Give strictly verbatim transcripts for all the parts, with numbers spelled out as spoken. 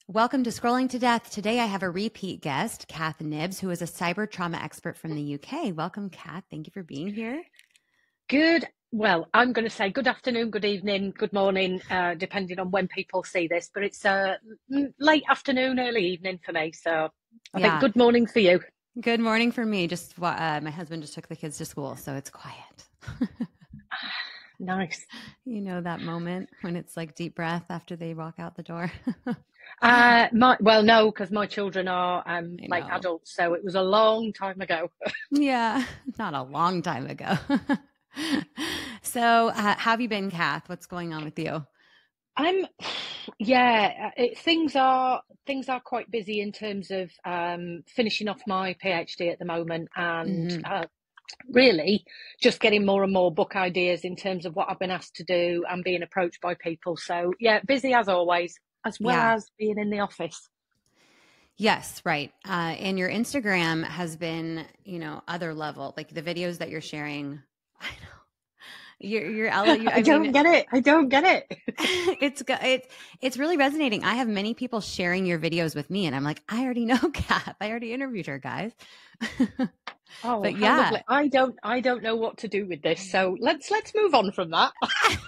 Welcome to Scrolling to Death. Today I have a repeat guest, Kath Knibbs, who is a cyber trauma expert from the U K. Welcome, Kath. Thank you for being here. Good. Well, I'm going to say good afternoon, good evening, good morning, uh, depending on when people see this. But it's uh, late afternoon, early evening for me. So I Yeah. think good morning for you. Good morning for me. Just uh, my husband just took the kids to school, so it's quiet. Nice. You know that moment when it's like deep breath after they walk out the door? uh, my well, no, because my children are um, like adults, so it was a long time ago. Yeah, not a long time ago. So, uh, how have you been, Kath? What's going on with you? I'm, yeah, it, things are things are quite busy in terms of um, finishing off my PhD at the moment, and mm-hmm. uh, really just getting more and more book ideas in terms of what I've been asked to do and being approached by people. So yeah, busy as always, as well yeah. as being in the office. Yes, right. Uh, and your Instagram has been, you know, other level, like the videos that you're sharing. I know. You're, you're, you, I, I don't mean, get it. I don't get it. it's, it's, it's really resonating. I have many people sharing your videos with me and I'm like, I already know Kath. I already interviewed her, guys. Oh, but yeah, lovely. I don't, I don't know what to do with this. So let's, let's move on from that.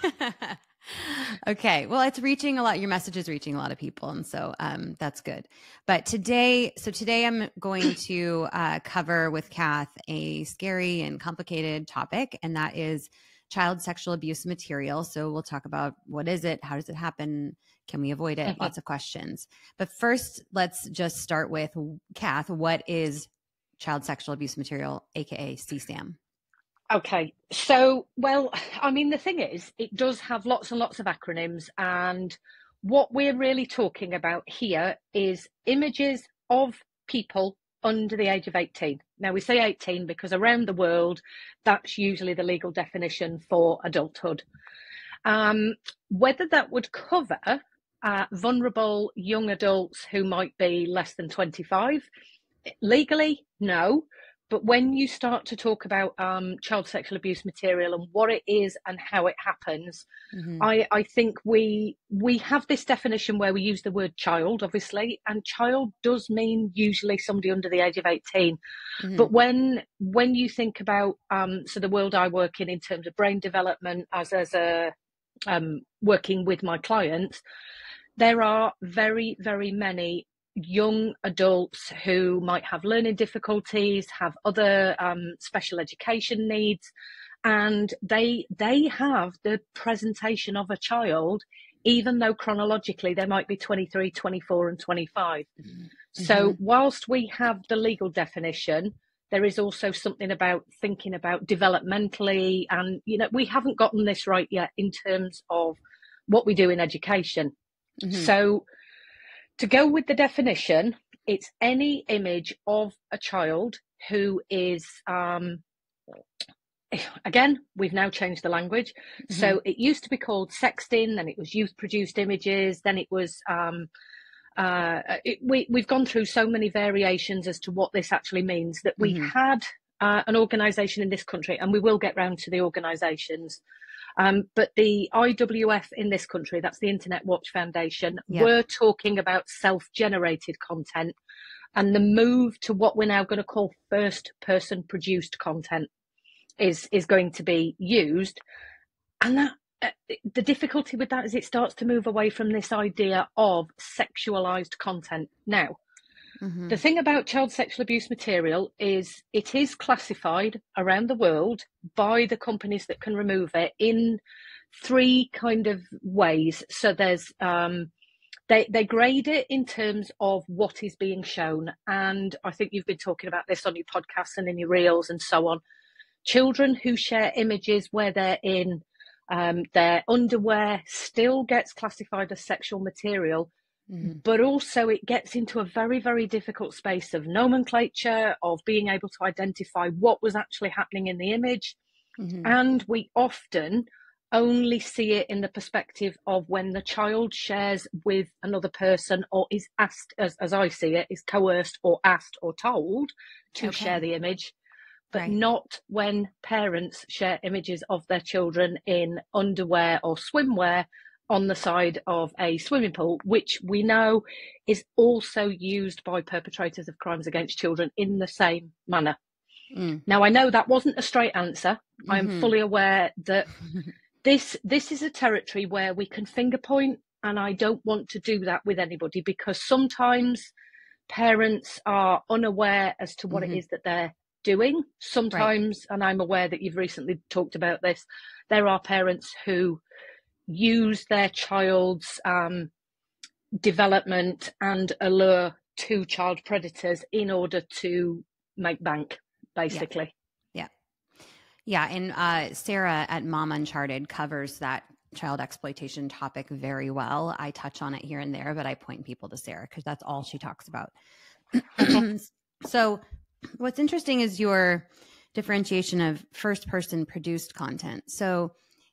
Okay. Well, it's reaching a lot. Your message is reaching a lot of people. And so um, that's good. But today, so today I'm going to uh, cover with Kath a scary and complicated topic, and that is child sexual abuse material. So we'll talk about what is it? How does it happen? Can we avoid it? Mm-hmm. Lots of questions. But first, let's just start with Kath. What is child sexual abuse material, A K A C SAM? Okay, so, well, I mean, the thing is, it does have lots and lots of acronyms, and what we're really talking about here is images of people under the age of eighteen. Now, we say eighteen because around the world, that's usually the legal definition for adulthood. Um, whether that would cover uh, vulnerable young adults who might be less than twenty-five, legally, no. But when you start to talk about um, child sexual abuse material and what it is and how it happens, mm-hmm. I, I think we we have this definition where we use the word child, obviously, and child does mean usually somebody under the age of eighteen. Mm-hmm. But when when you think about um, so the world I work in in terms of brain development as as a um, working with my clients, there are very, very many young adults who might have learning difficulties, have other um, special education needs, and they they have the presentation of a child, even though chronologically they might be twenty-three, twenty-four and twenty-five. Mm-hmm. So whilst we have the legal definition, there is also something about thinking about developmentally, and you know we haven't gotten this right yet in terms of what we do in education. Mm-hmm. So to go with the definition, it's any image of a child who is, um, again, we've now changed the language. Mm-hmm. So it used to be called sexting, then it was youth-produced images, then it was, um, uh, it, we, we've gone through so many variations as to what this actually means that we mm-hmm. had uh, an organisation in this country, and we will get round to the organisations. Um, but the I W F in this country, that's the Internet Watch Foundation, yep. we're talking about self-generated content, and the move to what we're now going to call first-person produced content is is going to be used. And that uh, the difficulty with that is it starts to move away from this idea of sexualized content. Now, mm-hmm. the thing about child sexual abuse material is it is classified around the world by the companies that can remove it in three kind of ways. So there's um, they they grade it in terms of what is being shown, and I think you've been talking about this on your podcasts and in your reels and so on. Children who share images where they're in um, their underwear still gets classified as sexual material. Mm-hmm. But also it gets into a very, very difficult space of nomenclature, of being able to identify what was actually happening in the image. Mm-hmm. And we often only see it in the perspective of when the child shares with another person or is asked, as, as I see it, is coerced or asked or told to okay. share the image, but right. not when parents share images of their children in underwear or swimwear on the side of a swimming pool, which we know is also used by perpetrators of crimes against children in the same manner. Mm. Now, I know that wasn't a straight answer. Mm-hmm. I am fully aware that this this is a territory where we can finger point, and I don't want to do that with anybody, because sometimes parents are unaware as to what mm-hmm. it is that they're doing. Sometimes, right. and I'm aware that you've recently talked about this, there are parents who use their child's um, development and allure to child predators in order to make bank, basically. Yeah. Yeah. yeah. And uh, Sarah at Mom Uncharted covers that child exploitation topic very well. I touch on it here and there, but I point people to Sarah because that's all she talks about. So what's interesting is your differentiation of first person produced content. So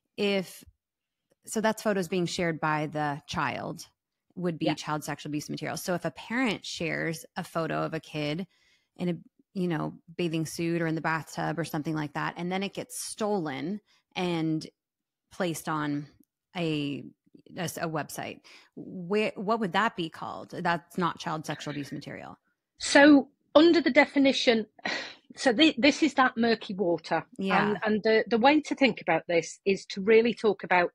if So that's photos being shared by the child would be yeah. child sexual abuse material. So if a parent shares a photo of a kid in a, you know, bathing suit or in the bathtub or something like that, and then it gets stolen and placed on a, a, a website, where, what would that be called? That's not child sexual abuse material. So under the definition, so the, this is that murky water. Yeah. And, and the, the way to think about this is to really talk about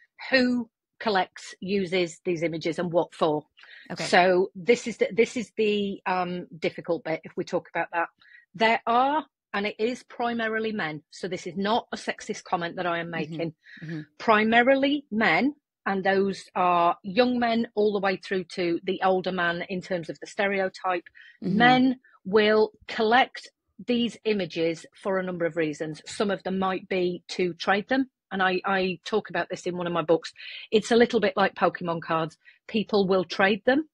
who collects, uses these images and what for. Okay. So this is the, this is the um, difficult bit if we talk about that. There are, and it is primarily men, so this is not a sexist comment that I am making, mm-hmm. Mm-hmm. primarily men, and those are young men all the way through to the older man in terms of the stereotype. Mm-hmm. Men will collect these images for a number of reasons. Some of them might be to trade them. And I, I talk about this in one of my books. It's a little bit like Pokemon cards. People will trade them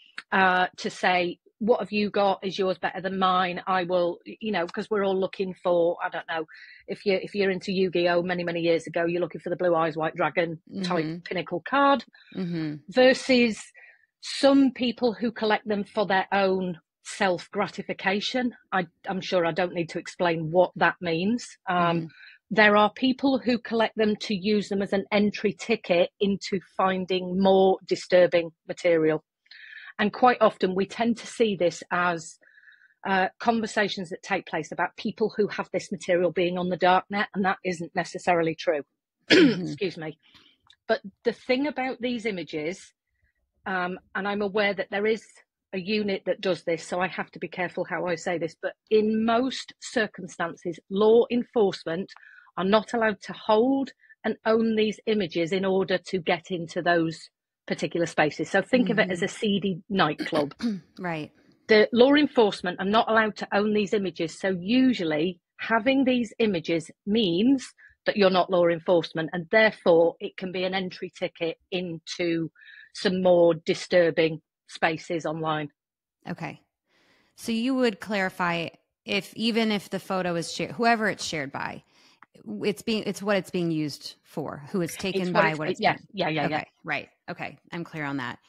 uh, to say, what have you got? Is yours better than mine? I will, you know, because we're all looking for, I don't know, if you're, if you're into Yu-Gi-Oh! Many, many years ago, you're looking for the Blue Eyes White Dragon type mm-hmm. pinnacle card mm-hmm. versus some people who collect them for their own self-gratification. I, I'm sure I don't need to explain what that means. Um, mm-hmm. There are people who collect them to use them as an entry ticket into finding more disturbing material. And quite often we tend to see this as uh, conversations that take place about people who have this material being on the dark net, and that isn't necessarily true. Mm-hmm. Excuse me. But the thing about these images, um, and I'm aware that there is a unit that does this, so I have to be careful how I say this, but in most circumstances, law enforcement are not allowed to hold and own these images in order to get into those particular spaces. So think mm-hmm. of it as a seedy nightclub. Right. The law enforcement are not allowed to own these images. So usually having these images means that you're not law enforcement, and therefore it can be an entry ticket into some more disturbing spaces online. Okay. So you would clarify, if even if the photo is shared, whoever it's shared by, it's being, it's what it's being used for, who it's taken it's by, what it's, what it's yeah, been. yeah, yeah, okay, yeah. Right. Okay. I'm clear on that.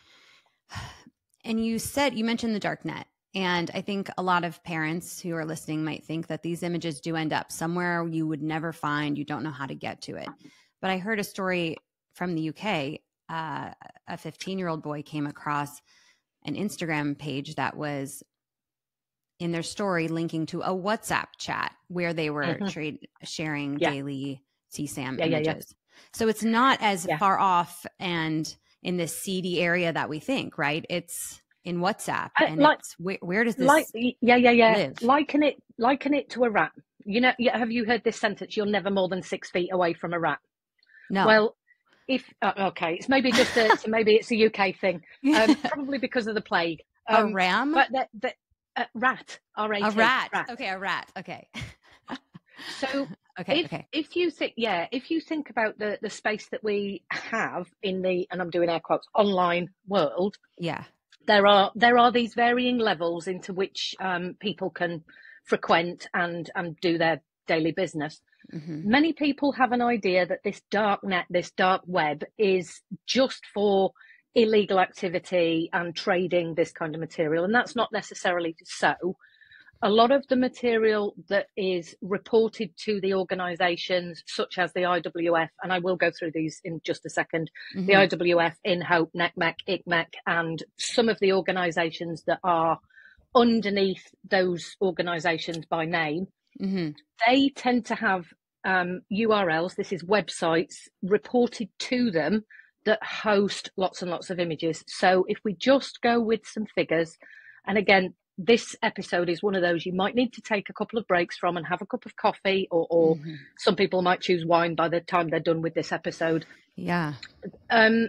And you said, you mentioned the dark net. And I think a lot of parents who are listening might think that these images do end up somewhere you would never find. You don't know how to get to it. But I heard a story from the U K. Uh, a fifteen-year-old boy came across an Instagram page that was in their story linking to a WhatsApp chat where they were mm-hmm. trade sharing yeah. daily C SAM yeah, images. Yeah, yeah. So it's not as yeah. far off and in this seedy area that we think, right? It's in WhatsApp, and uh, like, it's, where, where does this like, yeah, yeah, yeah. live? Liken it, liken it to a rat. You know, have you heard this sentence? You're never more than six feet away from a rat. No. Well, if uh, okay, it's maybe just a, so maybe it's a U K thing, um, probably because of the plague. Um, a ram, but the, the uh, rat, R A T, a rat. rat. Okay, a rat. Okay. So okay, if, okay. if you think, yeah, if you think about the the space that we have in the, and I'm doing air quotes, online world, yeah, there are there are these varying levels into which um, people can frequent and and do their daily business. Mm-hmm. Many people have an idea that this dark net, this dark web, is just for illegal activity and trading this kind of material, and that's not necessarily so. a lot of the material that is reported to the organisations such as the I W F, and I will go through these in just a second, mm-hmm. the I W F, InHope, NECMEC, I C M E C, and some of the organisations that are underneath those organisations by name, mm-hmm. they tend to have um, U R Ls, this is websites, reported to them that host lots and lots of images. So if we just go with some figures, and again, this episode is one of those you might need to take a couple of breaks from and have a cup of coffee, or, or mm-hmm. some people might choose wine by the time they're done with this episode. Yeah. Um,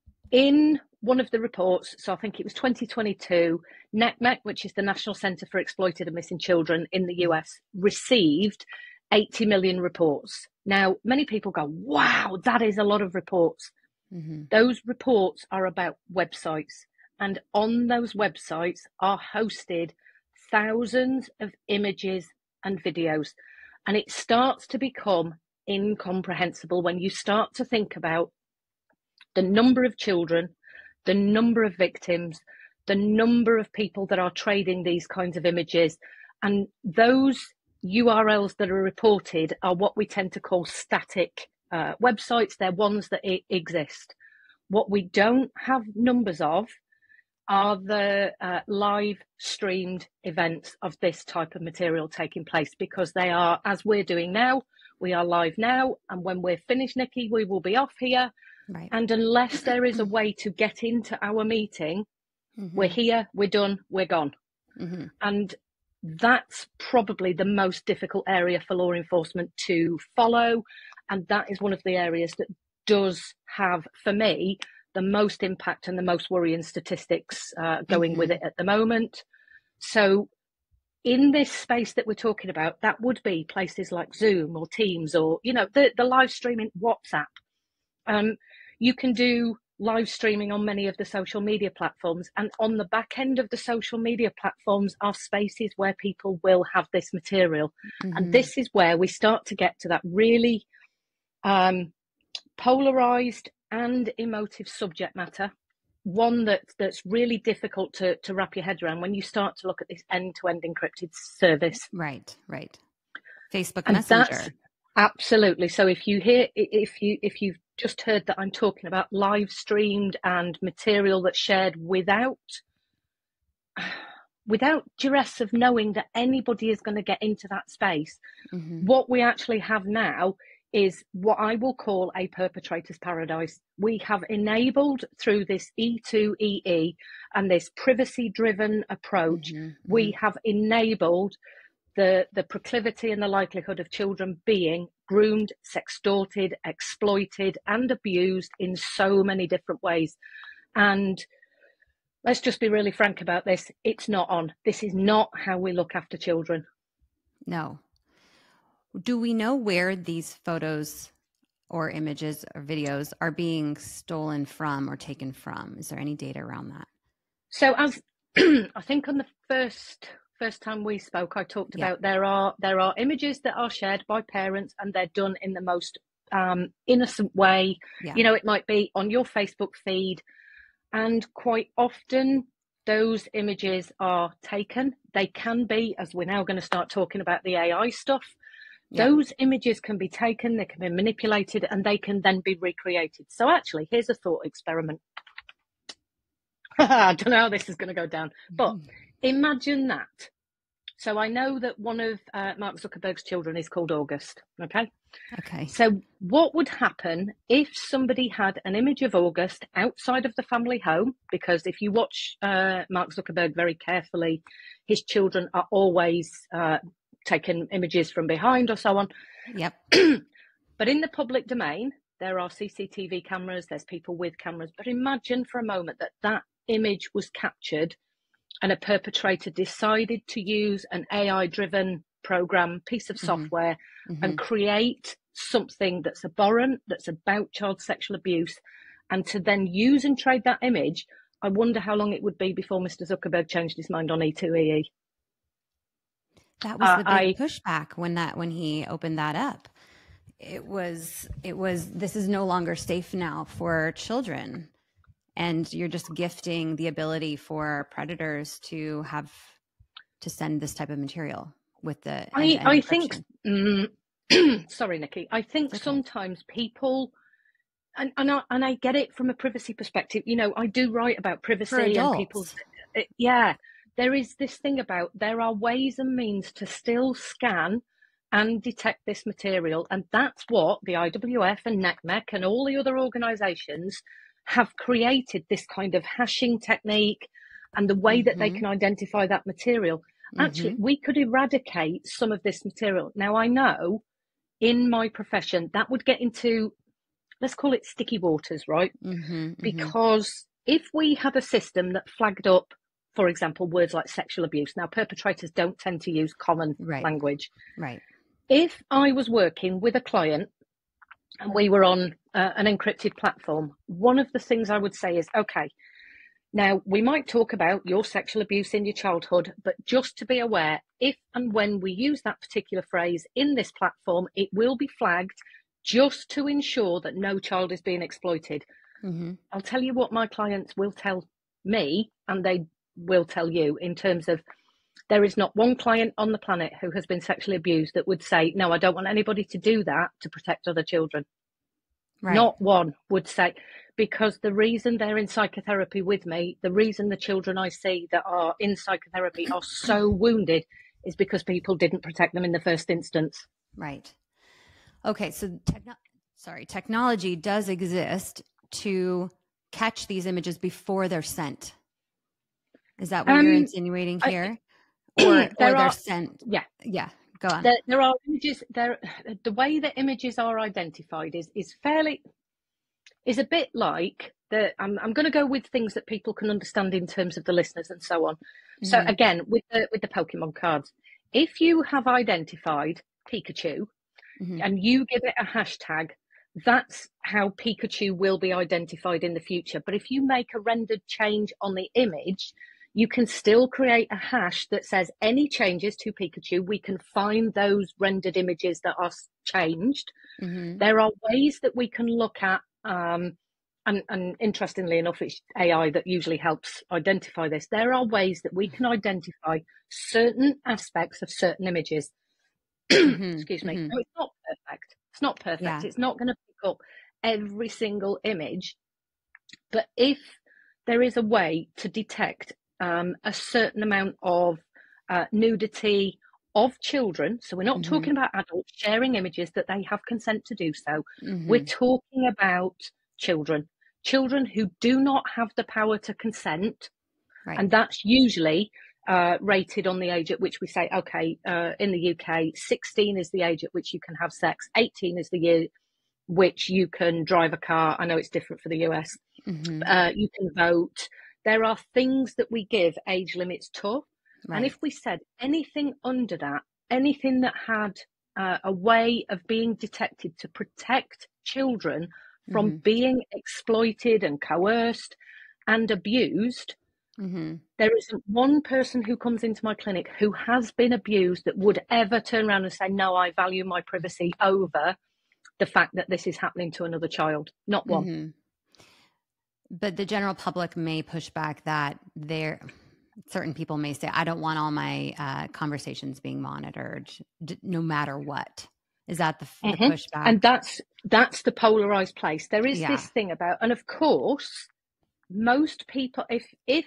in one of the reports, so I think it was twenty twenty-two, NECMEC, which is the National Centre for Exploited and Missing Children in the U S, received eighty million reports. Now, many people go, wow, that is a lot of reports. Mm-hmm. Those reports are about websites. And on those websites are hosted thousands of images and videos. And it starts to become incomprehensible when you start to think about the number of children, the number of victims, the number of people that are trading these kinds of images. And those U R Ls that are reported are what we tend to call static uh, websites. They're ones that I- exist. What we don't have numbers of are the uh, live streamed events of this type of material taking place, because they are, as we're doing now, we are live now, and when we're finished, Nikki, we will be off here. Right. And unless there is a way to get into our meeting, mm-hmm. we're here, we're done, we're gone. Mm-hmm. And that's probably the most difficult area for law enforcement to follow. And that is one of the areas that does have, for me, the most impact and the most worrying statistics uh, going mm-hmm. with it at the moment. So in this space that we're talking about, that would be places like Zoom or Teams, or, you know, the, the live streaming WhatsApp. Um, you can do live streaming on many of the social media platforms, and on the back end of the social media platforms are spaces where people will have this material. Mm-hmm. And this is where we start to get to that really um, polarized and emotive subject matter, one that that's really difficult to, to wrap your head around when you start to look at this end-to-end encrypted service. Right, right. Facebook and Messenger. Absolutely. So if you hear, if you if you've just heard that I'm talking about live streamed and material that's shared without without duress of knowing that anybody is going to get into that space, mm-hmm. what we actually have now is what I will call a perpetrator's paradise. We have enabled, through this E two E E and this privacy-driven approach, mm-hmm, we mm-hmm. have enabled the, the proclivity and the likelihood of children being groomed, sextorted, exploited, and abused in so many different ways. And let's just be really frank about this. It's not on. This is not how we look after children. No. Do we know where these photos or images or videos are being stolen from or taken from? Is there any data around that? So as I think on the first first time we spoke, I talked yeah. about there are there are images that are shared by parents, and they're done in the most um, innocent way. Yeah. You know, it might be on your Facebook feed, and quite often those images are taken. They can be, as we're now going to start talking about the A I stuff, yeah. those images can be taken, they can be manipulated, and they can then be recreated. So actually, here's a thought experiment. I don't know how this is going to go down, but mm. imagine that. So I know that one of uh, Mark Zuckerberg's children is called August, okay? Okay. So what would happen if somebody had an image of August outside of the family home? Because if you watch uh, Mark Zuckerberg very carefully, his children are always uh, taking images from behind or so on. Yep. But in the public domain, there are C C T V cameras, there's people with cameras. But imagine for a moment that that image was captured and a perpetrator decided to use an A I-driven program, piece of software, mm-hmm. and create something that's abhorrent, that's about child sexual abuse, and to then use and trade that image. I wonder how long it would be before Mister Zuckerberg changed his mind on E two E E. That was uh, the big I, pushback when that when he opened that up. It was it was this is no longer safe now for children. And you're just gifting the ability for predators to have to send this type of material with the I, end-to-end I encryption? think, mm, sorry, Nikki, I think Okay. sometimes people, and, and, I, and I get it from a privacy perspective, you know, I do write about For privacy and people's, adults. uh, yeah, there is this thing about there are ways and means to still scan and detect this material. And that's what the I W F and NECMEC and all the other organisations have created, this kind of hashing technique and the way that they Mhm. can identify that material. Actually, Mhm. we could eradicate some of this material. Now, I know in my profession that would get into, let's call it sticky waters, right? Mhm. Mhm. Because if we had a system that flagged up, for example, words like sexual abuse, now perpetrators don't tend to use common Right. language. Right. If I was working with a client and we were on uh, an encrypted platform, one of the things I would say is, okay, now we might talk about your sexual abuse in your childhood, but just to be aware, if and when we use that particular phrase in this platform, it will be flagged just to ensure that no child is being exploited. Mm-hmm. I'll tell you what my clients will tell me, and they will tell you, in terms of, there is not one client on the planet who has been sexually abused that would say, no, I don't want anybody to do that to protect other children. Right. Not one would say, because the reason they're in psychotherapy with me, the reason the children I see that are in psychotherapy are so wounded is because people didn't protect them in the first instance. Right. Okay, so techno- sorry, technology does exist to catch these images before they're sent. Is that what Um, you're insinuating here? I, or or there they're are, sent? yeah. Yeah, go on. There, there are images. There, the way that images are identified is is fairly is a bit like the. I'm I'm going to go with things that people can understand in terms of the listeners and so on. Mm-hmm. So again, with the with the Pokemon cards, if you have identified Pikachu mm-hmm. and you give it a hashtag, that's how Pikachu will be identified in the future. But if you make a rendered change on the image, you can still create a hash that says any changes to Pikachu, we can find those rendered images that are changed. Mm-hmm. There are ways that we can look at, um, and, and interestingly enough, it's A I that usually helps identify this. There are ways that we can identify certain aspects of certain images. Mm-hmm. Excuse me. Mm-hmm. No, it's not perfect. It's not perfect. Yeah. It's not going to pick up every single image. But if there is a way to detect um, a certain amount of uh, nudity of children, so we're not mm-hmm. talking about adults sharing images that they have consent to do so. Mm-hmm. We're talking about children, children who do not have the power to consent. Right. And that's usually uh, rated on the age at which we say, okay, uh, in the U K, sixteen is the age at which you can have sex, eighteen is the year which you can drive a car. I know it's different for the U S. Mm-hmm. Uh, you can vote. There are things that we give age limits to. Right. And if we said anything under that, anything that had uh, a way of being detected to protect children from mm-hmm. being exploited and coerced and abused, mm-hmm. there isn't one person who comes into my clinic who has been abused that would ever turn around and say, no, I value my privacy over the fact that this is happening to another child. Not one. Mm-hmm. But the general public may push back that there, certain people may say, I don't want all my uh, conversations being monitored d- no matter what. Is that the, mm-hmm. the pushback? And that's, that's the polarized place. There is yeah. this thing about, and of course, most people, if, if,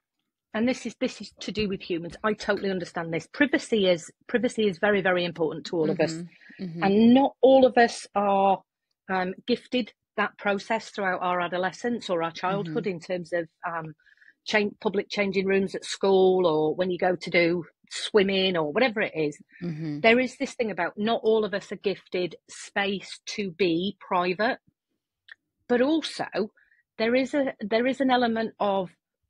and this is, this is to do with humans. I totally understand this. Privacy is, privacy is very, very important to all mm-hmm. of us. Mm-hmm. And not all of us are um, gifted that process throughout our adolescence or our childhood mm-hmm. in terms of um, change, public changing rooms at school, or when you go to do swimming or whatever it is. Mm-hmm. There is this thing about not all of us are gifted space to be private, but also there is a there is an element of,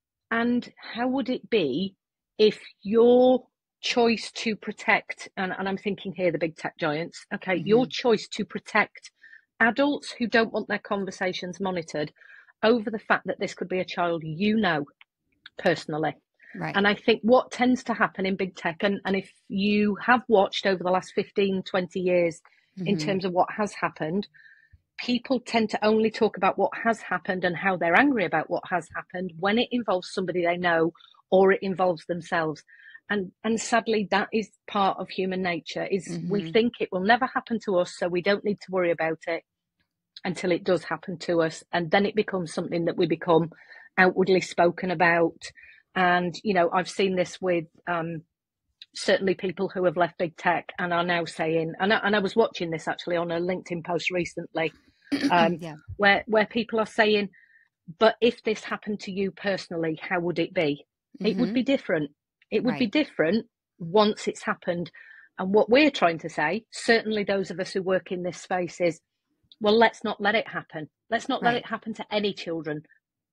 and how would it be if your choice to protect, and, and I'm thinking here the big tech giants, okay, mm-hmm. your choice to protect adults who don't want their conversations monitored over the fact that this could be a child you know personally. Right. And I think what tends to happen in big tech, and, and if you have watched over the last fifteen, twenty years mm-hmm. in terms of what has happened, people tend to only talk about what has happened and how they're angry about what has happened when it involves somebody they know or it involves themselves. and and sadly, that is part of human nature. Is Mm-hmm. we think it will never happen to us, so we don't need to worry about it until it does happen to us, and then it becomes something that we become outwardly spoken about. And you know, I've seen this with um, certainly people who have left big tech and are now saying, and I, and I was watching this actually on a LinkedIn post recently, um, yeah. where where people are saying, but if this happened to you personally, how would it be? Mm-hmm. It would be different. It would right. be different once it's happened. And what we're trying to say, certainly those of us who work in this space, is, well, let's not let it happen. Let's not right. let it happen to any children,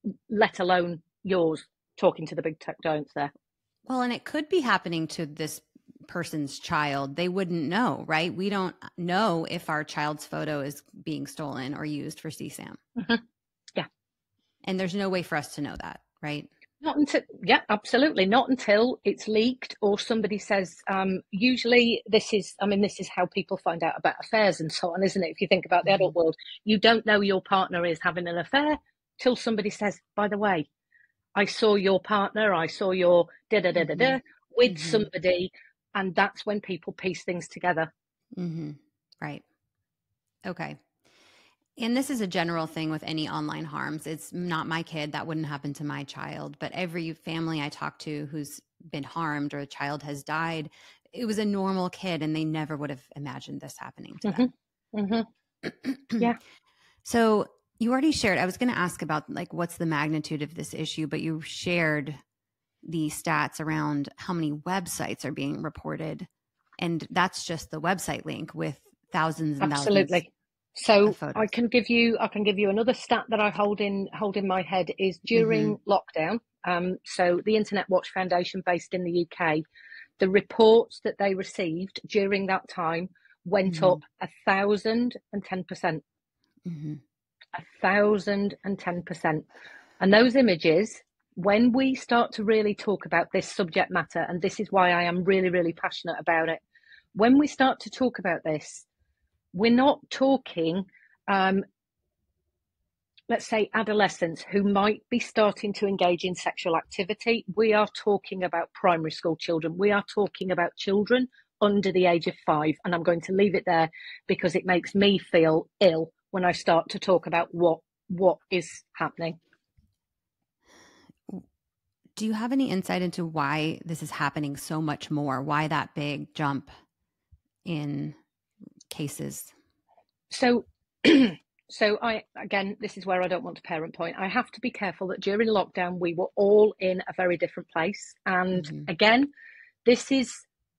let alone yours, talking to the big tech giants there. Well, and it could be happening to this person's child. They wouldn't know, right? We don't know if our child's photo is being stolen or used for C SAM. Mm-hmm. Yeah. And there's no way for us to know that, right? Not until, yeah, absolutely. Not until it's leaked or somebody says, um, usually this is, I mean, this is how people find out about affairs and so on, isn't it? If you think about the mm-hmm. adult world, you don't know your partner is having an affair till somebody says, by the way, I saw your partner, I saw your da da da da da with mm-hmm. somebody. And that's when people piece things together. Mm-hmm. Right. Okay. And this is a general thing with any online harms. It's not my kid. That wouldn't happen to my child. But every family I talk to who's been harmed or a child has died, it was a normal kid and they never would have imagined this happening to mm-hmm. them. Mm-hmm. Yeah. So you already shared, I was going to ask about like, what's the magnitude of this issue, but you shared the stats around how many websites are being reported. And that's just the website link with thousands and Absolutely. thousands. So I can give you, I can give you another stat that I hold in, hold in my head is during mm-hmm. lockdown. Um, so the Internet Watch Foundation based in the U K, the reports that they received during that time went mm-hmm. up a thousand and ten percent, mm-hmm. a thousand and ten percent. And those images, when we start to really talk about this subject matter, and this is why I am really, really passionate about it, when we start to talk about this, we're not talking, um, let's say, adolescents who might be starting to engage in sexual activity. We are talking about primary school children. We are talking about children under the age of five. And I'm going to leave it there because it makes me feel ill when I start to talk about what what is happening. Do you have any insight into why this is happening so much more? Why that big jump in cases? So, so I, again, this is where I don't want to parent point. I have to be careful that during lockdown, we were all in a very different place. And mm-hmm. again, this is,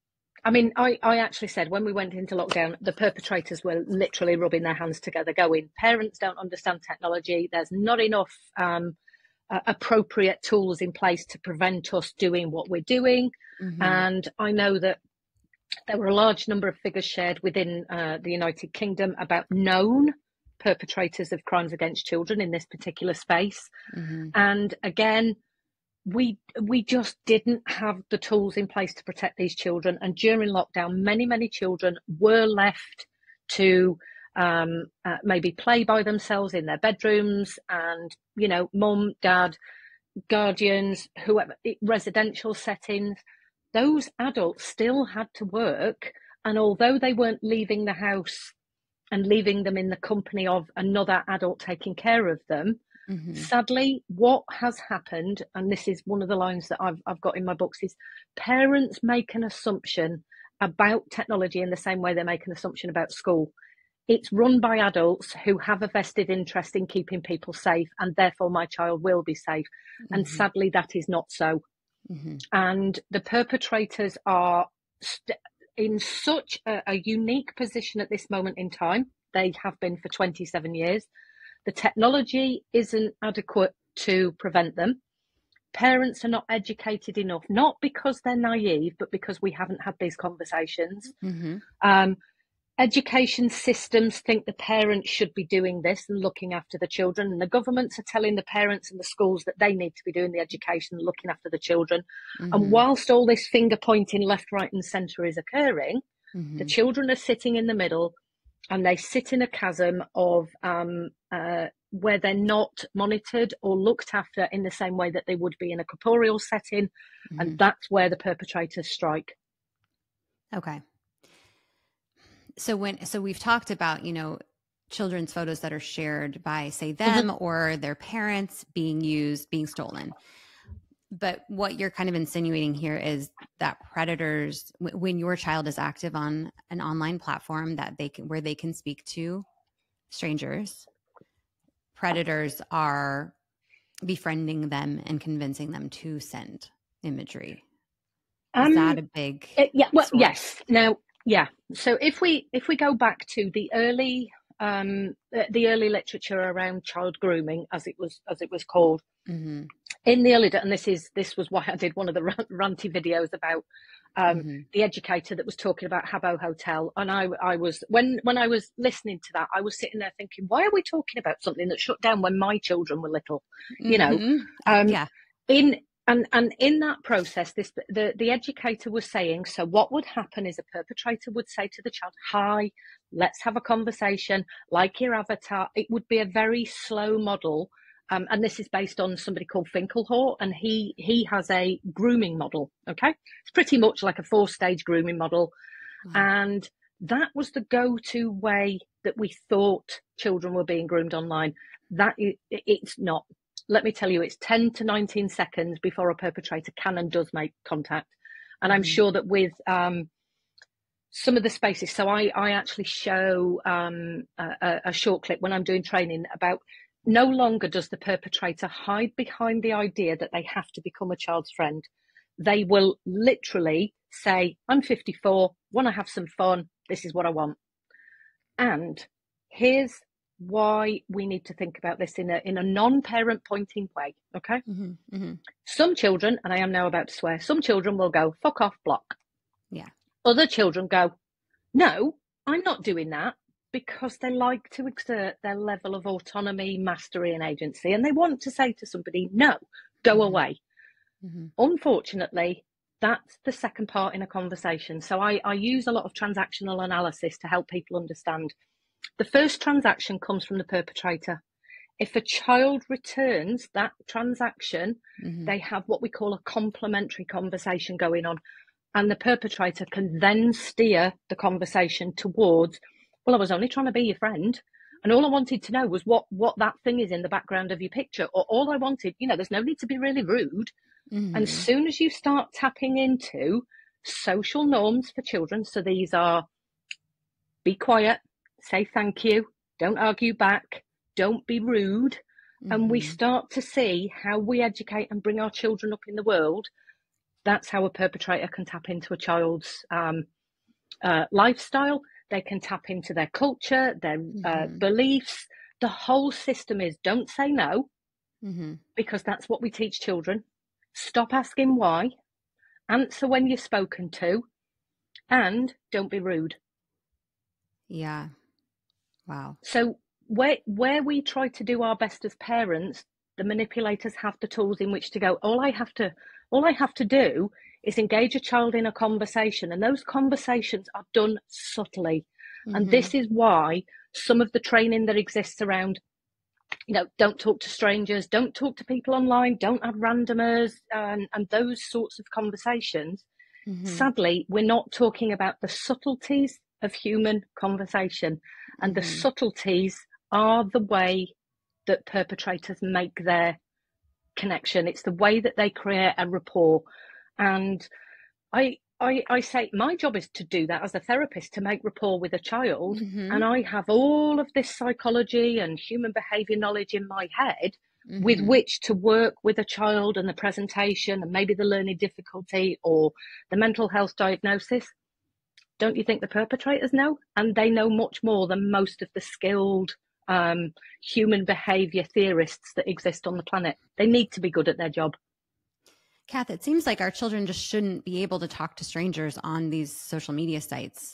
I mean, I, I actually said when we went into lockdown, the perpetrators were literally rubbing their hands together going, parents don't understand technology. There's not enough um, uh, appropriate tools in place to prevent us doing what we're doing. Mm-hmm. And I know that there were a large number of figures shared within uh, the United Kingdom about known perpetrators of crimes against children in this particular space. Mm-hmm. And again, we we just didn't have the tools in place to protect these children. And during lockdown, many, many children were left to um, uh, maybe play by themselves in their bedrooms and, you know, mum, dad, guardians, whoever, residential settings. Those adults still had to work, and although they weren't leaving the house and leaving them in the company of another adult taking care of them, mm-hmm. sadly, what has happened, and this is one of the lines that I've I've got in my books, is parents make an assumption about technology in the same way they make an assumption about school. It's run by adults who have a vested interest in keeping people safe, and therefore my child will be safe. Mm-hmm. And sadly, that is not so. Mm-hmm. And the perpetrators are st- in such a, a unique position at this moment in time. They have been for twenty-seven years. The technology isn't adequate to prevent them. Parents are not educated enough, not because they're naive, but because we haven't had these conversations. Mm-hmm. Um, Education systems think the parents should be doing this and looking after the children, and the governments are telling the parents and the schools that they need to be doing the education and looking after the children. Mm-hmm. And whilst all this finger pointing left, right and centre is occurring, mm-hmm. the children are sitting in the middle, and they sit in a chasm of um, uh, where they're not monitored or looked after in the same way that they would be in a corporeal setting. Mm-hmm. And that's where the perpetrators strike. Okay. So when, so we've talked about, you know, children's photos that are shared by, say, them mm-hmm. or their parents being used, being stolen. But what you're kind of insinuating here is that predators, w- when your child is active on an online platform that they can, where they can speak to strangers, predators are befriending them and convincing them to send imagery. Is um, that a big it, yeah, well, source? Yes. Now, yeah. So if we if we go back to the early um, the early literature around child grooming, as it was as it was called, mm-hmm. in the early, and this is this was why I did one of the ranty videos about um, mm-hmm. the educator that was talking about Habbo Hotel, and I I was when when I was listening to that, I was sitting there thinking, why are we talking about something that shut down when my children were little? You mm-hmm. know, um, yeah. In and and in that process, this the the educator was saying, so what would happen is a perpetrator would say to the child, "Hi, let's have a conversation, like your avatar." It would be a very slow model. Um, and this is based on somebody called Finkelhor, and he he has a grooming model. Okay, it's pretty much like a four-stage grooming model, mm-hmm. and that was the go-to way that we thought children were being groomed online. That it, it's not. Let me tell you, it's ten to nineteen seconds before a perpetrator can and does make contact, and mm-hmm. I'm sure that with um, some of the spaces. So I I actually show um, a, a short clip when I'm doing training about. No longer does the perpetrator hide behind the idea that they have to become a child's friend. They will literally say, I'm fifty-four, want to have some fun, this is what I want. And here's why we need to think about this in a in a non-parent pointing way, okay? Mm-hmm, mm-hmm. Some children, and I am now about to swear, some children will go, fuck off, block. Yeah. Other children go, no, I'm not doing that. Because they like to exert their level of autonomy, mastery, and agency. And they want to say to somebody, no, go mm-hmm. away. Mm-hmm. Unfortunately, that's the second part in a conversation. So I, I use a lot of transactional analysis to help people understand. The first transaction comes from the perpetrator. If a child returns that transaction, mm-hmm. they have what we call a complementary conversation going on. And the perpetrator can then steer the conversation towards, well, I was only trying to be your friend. And all I wanted to know was what, what that thing is in the background of your picture. Or all I wanted, you know, there's no need to be really rude. Mm-hmm. And as soon as you start tapping into social norms for children, so these are be quiet, say thank you, don't argue back, don't be rude. Mm-hmm. And we start to see how we educate and bring our children up in the world. That's how a perpetrator can tap into a child's um, uh, lifestyle. They can tap into their culture, their mm-hmm. uh, beliefs. The whole system is don't say no, mm-hmm. because that's what we teach children. Stop asking why. Answer when you're spoken to. And don't be rude. Yeah. Wow. So where, where we try to do our best as parents, the manipulators have the tools in which to go, all I have to, all I have to do is engage a child in a conversation, and those conversations are done subtly. Mm-hmm. And this is why some of the training that exists around, you know, don't talk to strangers, don't talk to people online, don't add randomers, and, and those sorts of conversations. Mm-hmm. Sadly, we're not talking about the subtleties of human conversation. And mm-hmm. the subtleties are the way that perpetrators make their connection. It's the way that they create a rapport. And I, I, I say my job is to do that as a therapist, to make rapport with a child. Mm-hmm. And I have all of this psychology and human behavior knowledge in my head mm-hmm. with which to work with a child and the presentation and maybe the learning difficulty or the mental health diagnosis. Don't you think the perpetrators know? And they know much more than most of the skilled um, human behavior theorists that exist on the planet. They need to be good at their job. Kath, it seems like our children just shouldn't be able to talk to strangers on these social media sites.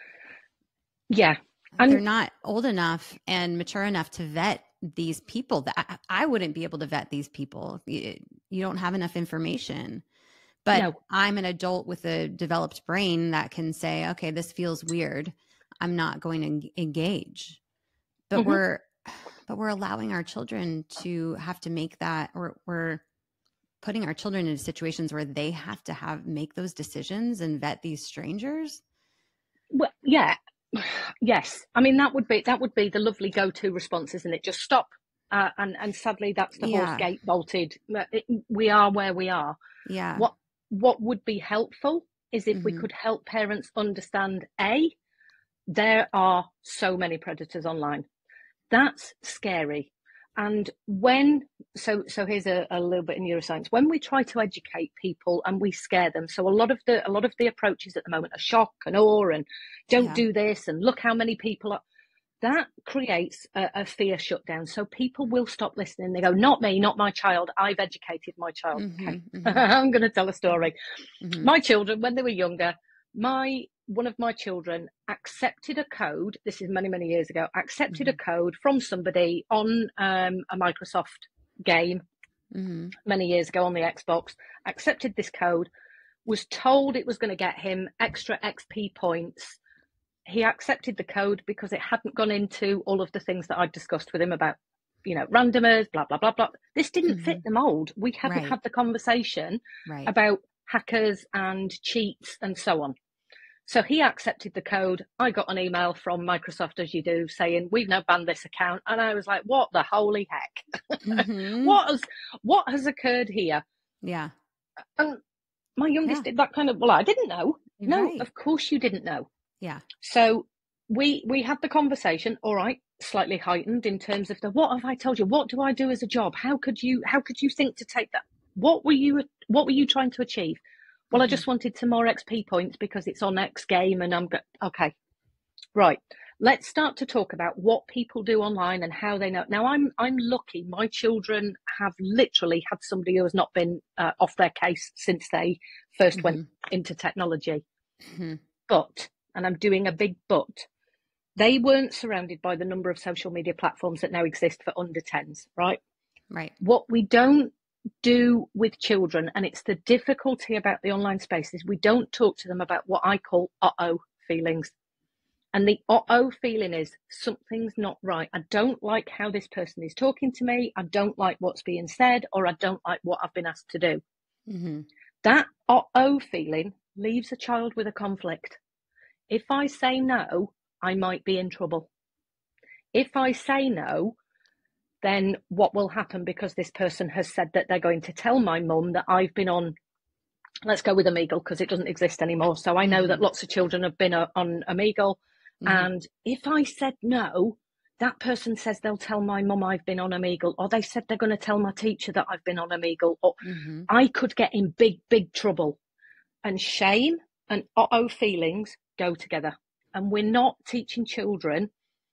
Yeah. And they're not old enough and mature enough to vet these people. That I wouldn't be able to vet these people. You don't have enough information. But no. I'm an adult with a developed brain that can say, okay, this feels weird. I'm not going to engage. But mm-hmm. we're but we're allowing our children to have to make that, or we're putting our children into situations where they have to have make those decisions and vet these strangers. Well, yeah, yes. I mean, that would be that would be the lovely go-to response, isn't it? Just stop. Uh, and and sadly, that's the Yeah. horse gate bolted. It, we are where we are. Yeah. What what would be helpful is if Mhm. we could help parents understand, A, there are so many predators online. That's scary. And when, so so here's a, a little bit of neuroscience. When we try to educate people and we scare them, so a lot of the a lot of the approaches at the moment are shock and awe and don't Yeah. do this and look how many people are. That creates a, a fear shutdown. So people will stop listening. They go, not me, not my child. I've educated my child. Mhm, Okay, mhm. I'm going to tell a story. Mhm. My children, when they were younger, my one of my children accepted a code. This is many, many years ago. Accepted Mhm. a code from somebody on um, a Microsoft game Mhm. many years ago on the Xbox. Accepted this code. Was told it was going to get him extra X P points. He accepted the code because it hadn't gone into all of the things that I'd discussed with him about, you know, randomers, blah, blah, blah, blah. This didn't Mhm. fit the mold. We hadn't Right. had the conversation Right. about hackers and cheats and so on. So he accepted the code. I got an email from Microsoft, as you do, saying, we've now banned this account. And I was like, what the holy heck? Mhm. what has what has occurred here? Yeah. And my youngest Yeah. did that kind of, well, I didn't know. No, Right. of course you didn't know. Yeah. So we we had the conversation, all right, slightly heightened in terms of the, what have I told you? What do I do as a job? How could you how could you think to take that? What were you what were you trying to achieve? Well, I Mhm. just wanted some more X P points because it's on X game and I'm go- okay. Right. Let's start to talk about what people do online and how they know. Now, I'm I'm lucky. My children have literally had somebody who has not been uh, off their case since they first Mhm. went into technology. Mhm. But, and I'm doing a big but, they weren't surrounded by the number of social media platforms that now exist for under tens, right? Right. What we don't do with children, and it's the difficulty about the online space, is we don't talk to them about what I call uh-oh feelings. And the uh-oh feeling is something's not right. I don't like how this person is talking to me. I don't like what's being said, or I don't like what I've been asked to do. Mm-hmm. That uh-oh feeling leaves a child with a conflict. If I say no, I might be in trouble. If I say no, then what will happen, because this person has said that they're going to tell my mum that I've been on, let's go with Omegle because it doesn't exist anymore. So I know Mm-hmm. that lots of children have been on Omegle. Mm-hmm. And if I said no, that person says they'll tell my mum I've been on Omegle, or they said they're going to tell my teacher that I've been on Omegle, or mm-hmm. I could get in big, big trouble. And shame and uh-oh feelings go together. And we're not teaching children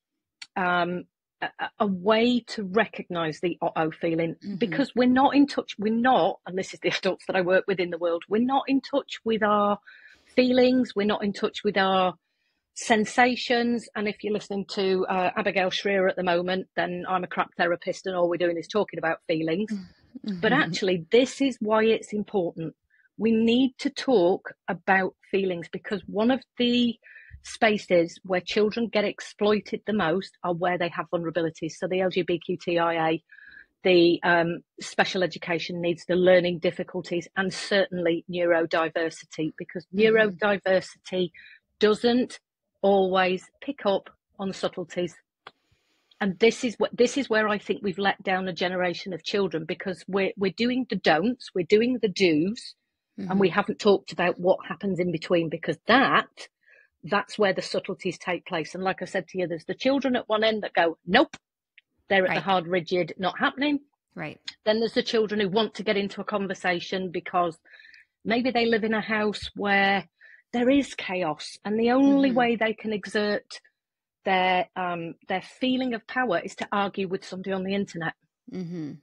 um, a, a way to recognise the uh-oh feeling, mm-hmm. because we're not in touch. We're not, and this is the adults that I work with in the world, we're not in touch with our feelings. We're not in touch with our sensations. And if you're listening to uh, Abigail Shrier at the moment, then I'm a crap therapist and all we're doing is talking about feelings. Mm-hmm. But actually, this is why it's important. We need to talk about feelings, because one of the spaces where children get exploited the most are where they have vulnerabilities. So the L G B T Q I A, the um, special education needs, the learning difficulties, and certainly neurodiversity, because mm-hmm. neurodiversity doesn't always pick up on subtleties. And this is what this is where I think we've let down a generation of children, because we're we're doing the don'ts, we're doing the do's, mm-hmm. and we haven't talked about what happens in between, because that that's where the subtleties take place. And like I said to you, there's the children at one end that go, nope, they're at right. the hard, rigid, not happening. Right. Then there's the children who want to get into a conversation because maybe they live in a house where there is chaos, and the only mm-hmm. way they can exert their um, their feeling of power is to argue with somebody on the internet. Mm-hmm.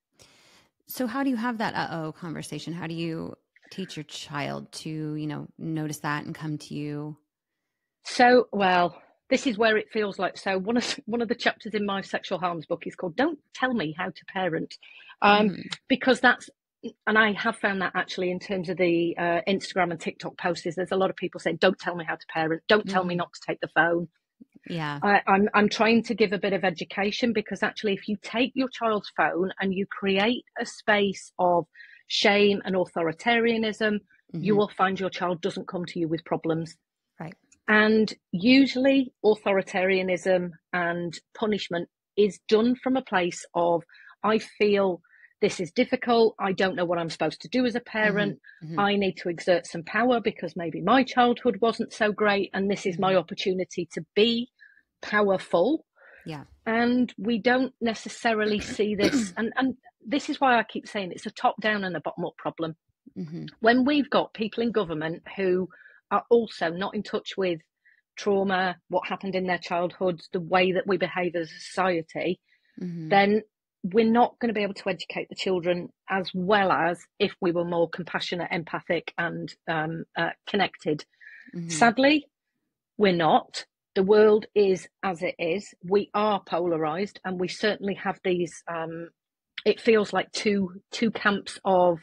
So how do you have that uh-oh conversation? How do you teach your child to, you know, notice that and come to you? So, well, this is where it feels like, so one of one of the chapters in my sexual harms book is called Don't Tell Me How to Parent. Um, mm-hmm. Because that's, and I have found that actually in terms of the uh, Instagram and TikTok posts, there's a lot of people saying, don't tell me how to parent, don't tell mm-hmm. me not to take the phone. Yeah. I, I'm, I'm trying to give a bit of education, because actually if you take your child's phone and you create a space of shame and authoritarianism, mm-hmm. you will find your child doesn't come to you with problems. Right. And usually authoritarianism and punishment is done from a place of, I feel this is difficult. I don't know what I'm supposed to do as a parent. Mm-hmm. Mm-hmm. I need to exert some power because maybe my childhood wasn't so great. And this is mm-hmm. my opportunity to be powerful. Yeah. And we don't necessarily see this. And, and this is why I keep saying it's a top down and a bottom up problem. Mm-hmm. When we've got people in government who are also not in touch with trauma, what happened in their childhoods, the way that we behave as a society, mm-hmm. then we're not going to be able to educate the children as well as if we were more compassionate, empathic, and um, uh, connected. Mm-hmm. Sadly, we're not. The world is as it is. We are polarized, and we certainly have these, um, it feels like two two camps of,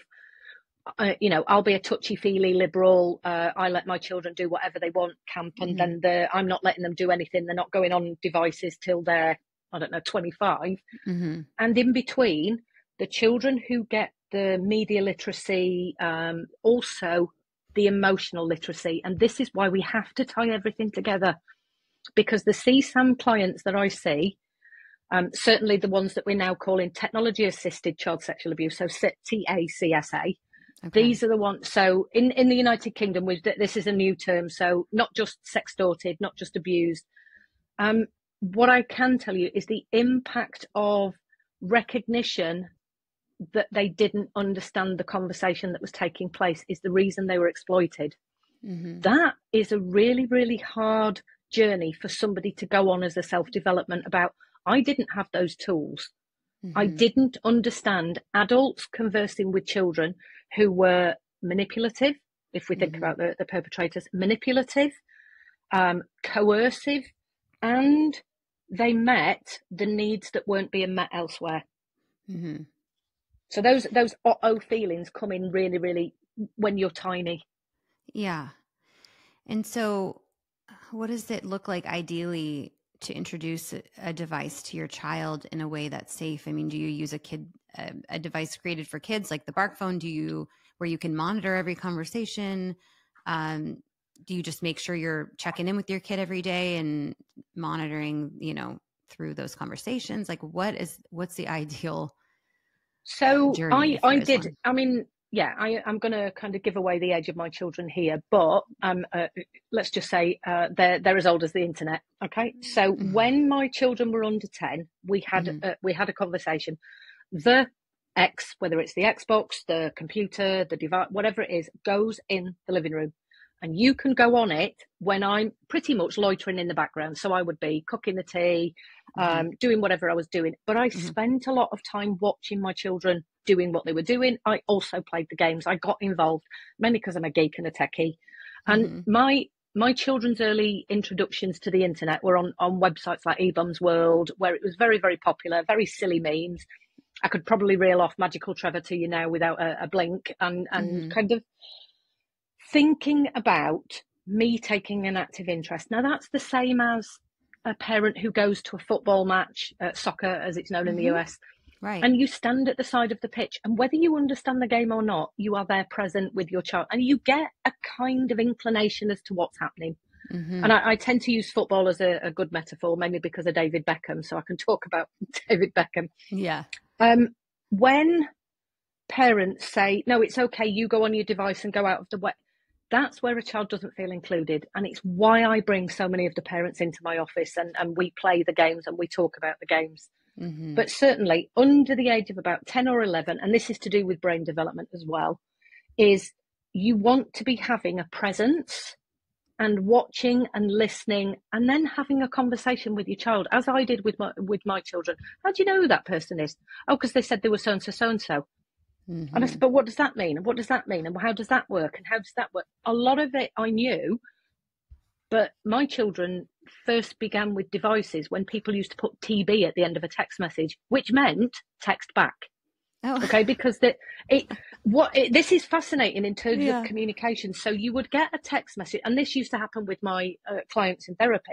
uh, you know, I'll be a touchy-feely liberal, uh, I let my children do whatever they want camp, and mm-hmm. then the I'm not letting them do anything. They're not going on devices till they're, I don't know, twenty-five. Mm-hmm. And in between, the children who get the media literacy, um, also the emotional literacy. And this is why we have to tie everything together, because the C SAM clients that I see, um, certainly the ones that we're now calling technology assisted child sexual abuse, so T A C S A, okay. These are the ones. So in, in the United Kingdom, we've, this is a new term. So not just sextorted, not just abused. Um, What I can tell you is the impact of recognition that they didn't understand the conversation that was taking place is the reason they were exploited. Mm-hmm. That is a really, really hard journey for somebody to go on as a self-development about, I didn't have those tools. Mm-hmm. I didn't understand adults conversing with children who were manipulative, if we think mm-hmm. about the, the perpetrators, manipulative, um, coercive, and they met the needs that weren't being met elsewhere. Mm-hmm. So those those uh-oh feelings come in really, really when you're tiny. Yeah. And so what does it look like ideally to introduce a, a device to your child in a way that's safe? I mean, do you use a kid a, a device created for kids like the Bark Phone? Do you where you can monitor every conversation? Um, do you just make sure you're checking in with your kid every day and monitoring, you know, through those conversations? Like what is, what's the ideal So journey? I, I did, one? I mean, yeah, I, I'm going to kind of give away the age of my children here, but um, uh, let's just say uh, they're, they're as old as the internet. Okay. So mm-hmm. when my children were under ten, we had, mm-hmm. uh, we had a conversation. The X, whether it's the Xbox, the computer, the device, whatever it is, goes in the living room. And you can go on it when I'm pretty much loitering in the background. So I would be cooking the tea, mm-hmm. um, doing whatever I was doing. But I mm-hmm. spent a lot of time watching my children doing what they were doing. I also played the games. I got involved, mainly because I'm a geek and a techie. And mm-hmm. my my children's early introductions to the internet were on, on websites like eBum's World, where it was very, very popular, very silly memes. I could probably reel off Magical Trevor to you now without a, a blink, and, and mm-hmm. kind of thinking about me taking an active interest. Now, that's the same as a parent who goes to a football match, uh, soccer as it's known mm-hmm. in the U S. Right. And you stand at the side of the pitch, and whether you understand the game or not, you are there present with your child, and you get a kind of inclination as to what's happening. Mm-hmm. And I, I tend to use football as a, a good metaphor, mainly because of David Beckham, so I can talk about David Beckham. Yeah. Um, when parents say, no, it's okay, you go on your device and go out of the way, that's where a child doesn't feel included. And it's why I bring so many of the parents into my office, and, and we play the games and we talk about the games. Mm-hmm. But certainly under the age of about ten or eleven, and this is to do with brain development as well, is you want to be having a presence and watching and listening, and then having a conversation with your child, as I did with my with my children. How do you know who that person is? Oh, because they said they were so-and-so, so-and-so. Mm-hmm. And I said, but what does that mean? And what does that mean? And how does that work? And how does that work? A lot of it I knew, but my children first began with devices when people used to put T B at the end of a text message, which meant text back. Oh. Okay, because the, it what it, this is fascinating in terms yeah. of communication. So you would get a text message, and this used to happen with my uh, clients in therapy.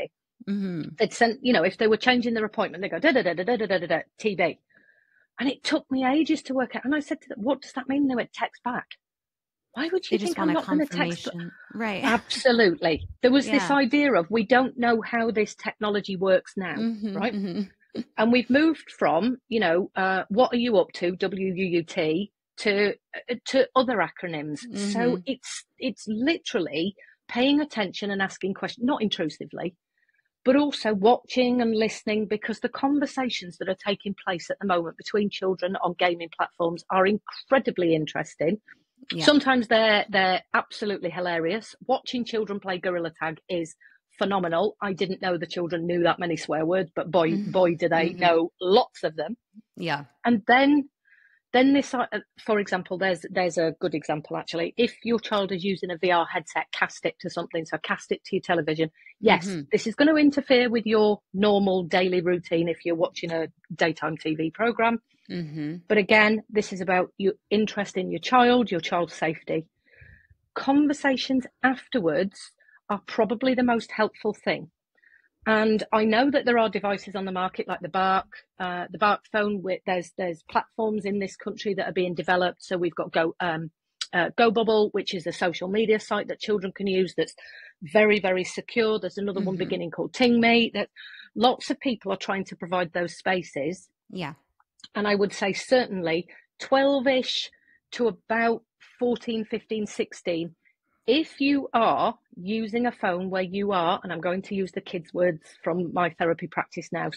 Mm-hmm. They'd send, you know, if they were changing their appointment, they go da da da da da da da da T B, and it took me ages to work out. And I said to them, "What does that mean?" They went, "Text back." Why would you They just think want I'm a not going to text? confirmation. Right. Absolutely. There was this Yeah. idea of we don't know how this technology works now, Mm-hmm. right? Mm-hmm. And we've moved from, you know, uh, what are you up to, W U U T, to uh, to other acronyms. Mm-hmm. So it's it's literally paying attention and asking questions, not intrusively, but also watching and listening, because the conversations that are taking place at the moment between children on gaming platforms are incredibly interesting. Yeah. Sometimes they're they're absolutely hilarious. Watching children play gorilla tag is phenomenal. I didn't know the children knew that many swear words, but boy, mm-hmm. boy, do they mm-hmm. know lots of them. Yeah. And then, then this, uh, for example, there's there's a good example actually. If your child is using a V R headset, cast it to something. So cast it to your television. Yes, mm-hmm. this is going to interfere with your normal daily routine if you're watching a daytime T V program. Mm-hmm. But again, this is about your interest in your child, your child's safety. Conversations afterwards are probably the most helpful thing. And I know that there are devices on the market like the Bark, uh, the Bark phone. With, there's there's platforms in this country that are being developed. So we've got Go um, uh, GoBubble, which is a social media site that children can use. That's very very secure. There's another mm-hmm. one beginning called TingMe. That lots of people are trying to provide those spaces. Yeah. And I would say certainly twelve-ish to about fourteen, fifteen, sixteen. If you are using a phone where you are, and I'm going to use the kids' words from my therapy practice now,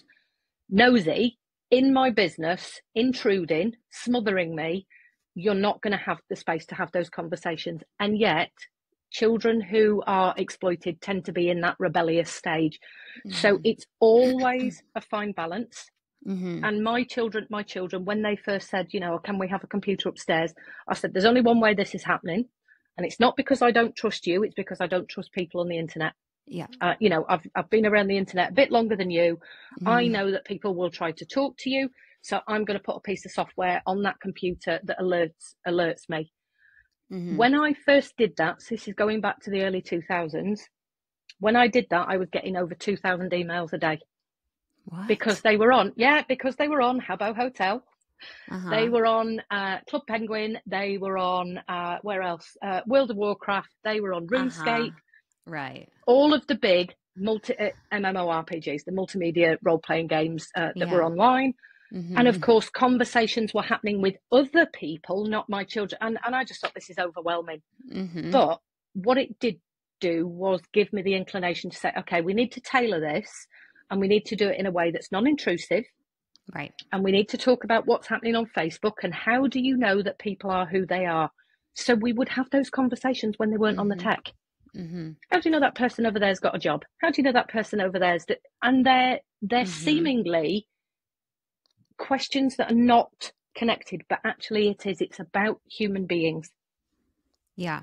nosy, in my business, intruding, smothering me, you're not going to have the space to have those conversations. And yet, children who are exploited tend to be in that rebellious stage. Mm-hmm. So it's always a fine balance. Mm-hmm. And my children, my children, when they first said, you know, can we have a computer upstairs? I said, there's only one way this is happening. And it's not because I don't trust you. It's because I don't trust people on the internet. Yeah. Uh, you know, I've I've been around the internet a bit longer than you. Mm-hmm. I know that people will try to talk to you. So I'm going to put a piece of software on that computer that alerts alerts me. Mm-hmm. When I first did that, so this is going back to the early two thousands. When I did that, I was getting over two thousand emails a day. What? Because they were on, yeah, because they were on Habbo Hotel. Uh-huh. They were on uh, Club Penguin. They were on, uh, where else? Uh, World of Warcraft. They were on RuneScape. Uh-huh. Right. All of the big multi uh, MMORPGs, the multimedia role-playing games uh, that yeah. were online. Mm-hmm. And of course, conversations were happening with other people, not my children. And, and I just thought, this is overwhelming. Mm-hmm. But what it did do was give me the inclination to say, okay, we need to tailor this. And we need to do it in a way that's non-intrusive. Right. And we need to talk about what's happening on Facebook and how do you know that people are who they are? So we would have those conversations when they weren't mm-hmm. on the tech. Mm-hmm. How do you know that person over there's got a job? How do you know that person over there's... That, and they're, they're mm-hmm. seemingly questions that are not connected, but actually it is. It's about human beings. Yeah.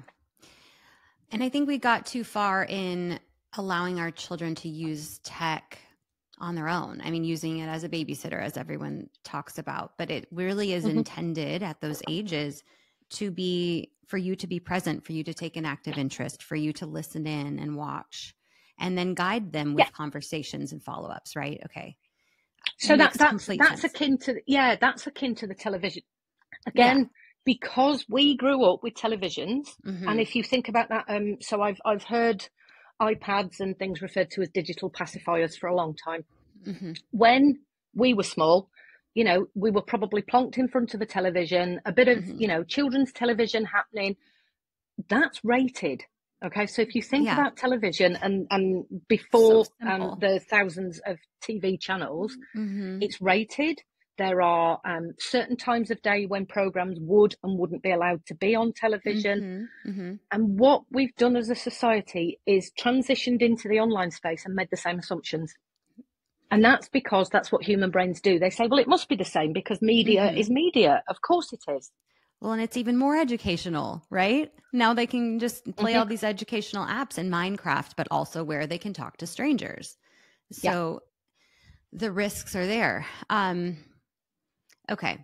And I think we got too far in allowing our children to use tech on their own. I mean, using it as a babysitter, as everyone talks about, but it really is mm-hmm. intended at those ages to be, for you to be present, for you to take an active interest, for you to listen in and watch, and then guide them with yeah. conversations and follow-ups, right? Okay. So that, that's, that's akin to, yeah, that's akin to the television. Again, yeah. because we grew up with televisions. Mm-hmm. And if you think about that, um, so I've, I've heard iPads and things referred to as digital pacifiers for a long time. Mm-hmm. When we were small, you know, we were probably plonked in front of a television, a bit of, mm-hmm. you know, children's television happening. That's rated. Okay. So if you think yeah. about television and, and before so um, the thousands of T V channels, mm-hmm. it's rated. There are um, certain times of day when programs would and wouldn't be allowed to be on television. Mm-hmm, mm-hmm. And what we've done as a society is transitioned into the online space and made the same assumptions. And that's because that's what human brains do. They say, well, it must be the same because media mm-hmm. is media. Of course it is. Well, and it's even more educational, right? Now they can just play mm-hmm. all these educational apps in Minecraft, but also where they can talk to strangers. So yeah. the risks are there. Um, Okay.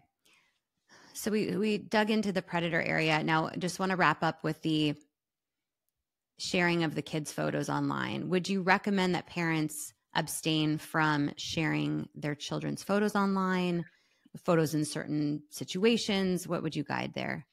So we, we dug into the predator area. Now, just want to wrap up with the sharing of the kids' photos online. Would you recommend that parents abstain from sharing their children's photos online, photos in certain situations? What would you guide there?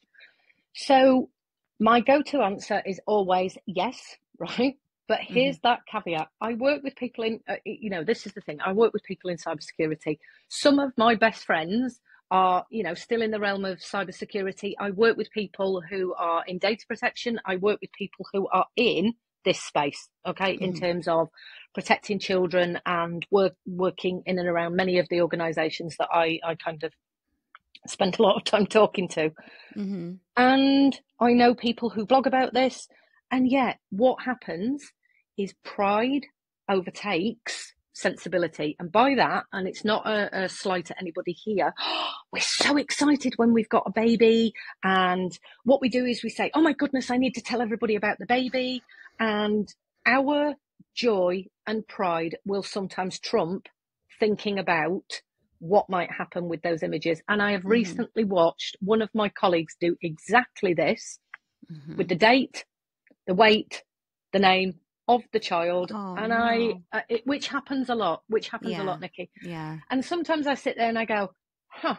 So my go-to answer is always yes, right? But here's mm-hmm. that caveat. I work with people in, uh, you know, this is the thing. I work with people in cybersecurity. Some of my best friends are, you know, still in the realm of cybersecurity. I work with people who are in data protection. I work with people who are in this space, okay, mm-hmm. in terms of protecting children and work, working in and around many of the organizations that I, I kind of spent a lot of time talking to. Mm-hmm. And I know people who blog about this. And yet what happens is pride overtakes sensibility. And by that, and it's not a, a slight at anybody here, oh, we're so excited when we've got a baby. And what we do is we say, oh my goodness, I need to tell everybody about the baby. And our joy and pride will sometimes trump thinking about what might happen with those images. And I have mm-hmm. recently watched one of my colleagues do exactly this mm-hmm. with the date, the weight, the name of the child. Oh, and I, no. uh, it, which happens a lot, which happens yeah. a lot, Nikki. Yeah. And sometimes I sit there and I go, huh,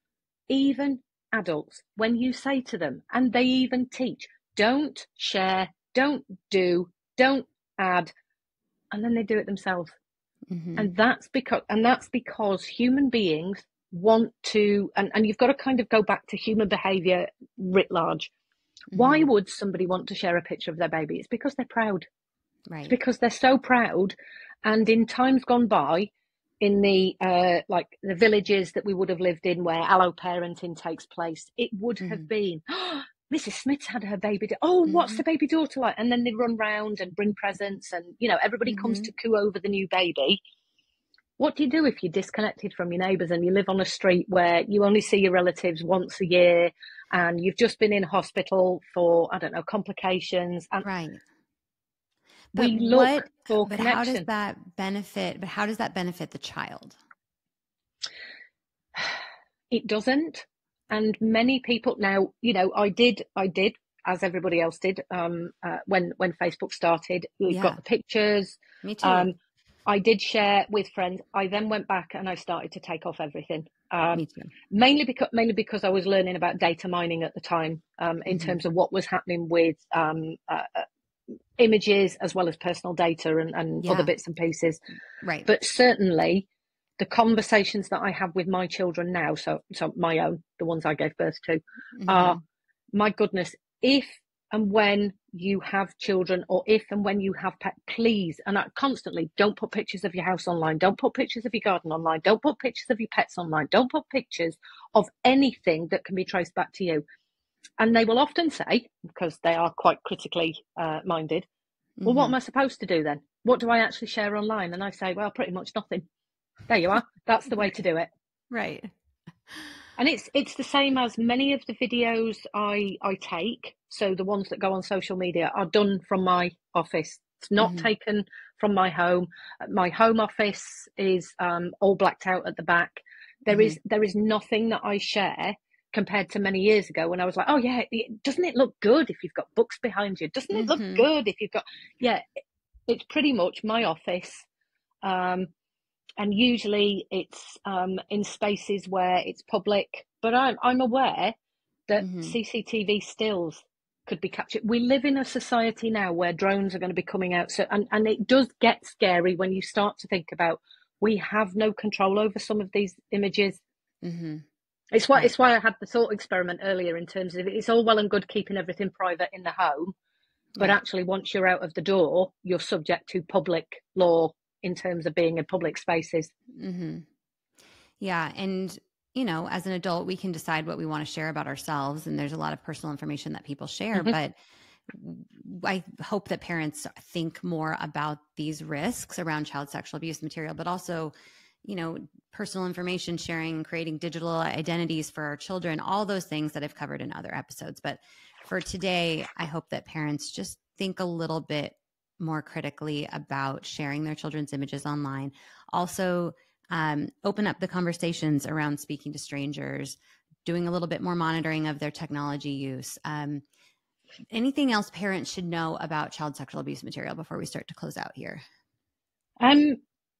even adults, when you say to them, and they even teach, don't share, don't do, don't add, and then they do it themselves. Mm-hmm. And that's because, and that's because human beings want to, and, and you've got to kind of go back to human behavior writ large. Mm-hmm. Why would somebody want to share a picture of their baby? It's because they're proud. Right. It's because they're so proud. And in times gone by, in the uh, like the villages that we would have lived in where allo parenting takes place, it would mm-hmm. have been, oh, Missus Smith's had her baby. Da- oh, mm-hmm. what's the baby daughter like? And then they run round and bring presents, and you know everybody mm-hmm. comes to coo over the new baby. What do you do if you're disconnected from your neighbours and you live on a street where you only see your relatives once a year, and you've just been in hospital for, I don't know, complications? And right. We but look what, for but connection. How does that benefit? But how does that benefit the child? It doesn't. And many people now, you know, I did, I did, as everybody else did, um, uh, when when Facebook started. We've yeah. got the pictures. Me too. Um, I did share with friends. I then went back and I started to take off everything. Um, Me too. Mainly because mainly because I was learning about data mining at the time, um, in mm-hmm. terms of what was happening with um, uh, images as well as personal data and, and yeah. other bits and pieces. Right. But certainly the conversations that I have with my children now, so so my own, the ones I gave birth to, mm-hmm. are, my goodness, if and when you have children, or if and when you have pet, please, and I constantly, don't put pictures of your house online, don't put pictures of your garden online, don't put pictures of your pets online, don't put pictures of anything that can be traced back to you. And they will often say, because they are quite critically uh, minded, well, mm-hmm. what am I supposed to do then? What do I actually share online? And I say, well, pretty much nothing. There you are. That's the way to do it. Right. And it's it's the same as many of the videos I, I take. So the ones that go on social media are done from my office. It's not mm-hmm. taken from my home. My home office is um, all blacked out at the back. There mm-hmm. is there is nothing that I share compared to many years ago when I was like, oh yeah, doesn't it look good if you've got books behind you? Doesn't it look mm-hmm. good if you've got, yeah, it's pretty much my office. Um, and usually it's um, in spaces where it's public, but I'm, I'm aware that mm-hmm. C C T V stills could be captured. We live in a society now where drones are going to be coming out. So, and, and it does get scary when you start to think about, we have no control over some of these images. Mm-hmm. It's why, right. it's why I had the thought experiment earlier in terms of it's all well and good keeping everything private in the home, but right. actually once you're out of the door, you're subject to public law in terms of being in public spaces. Mm-hmm. Yeah. And, you know, as an adult, we can decide what we want to share about ourselves. And there's a lot of personal information that people share, mm-hmm. but I hope that parents think more about these risks around child sexual abuse material, but also, you know, personal information sharing, creating digital identities for our children, all those things that I've covered in other episodes. But for today, I hope that parents just think a little bit more critically about sharing their children's images online. Also, um, open up the conversations around speaking to strangers, doing a little bit more monitoring of their technology use. Um, anything else parents should know about child sexual abuse material before we start to close out here? Um,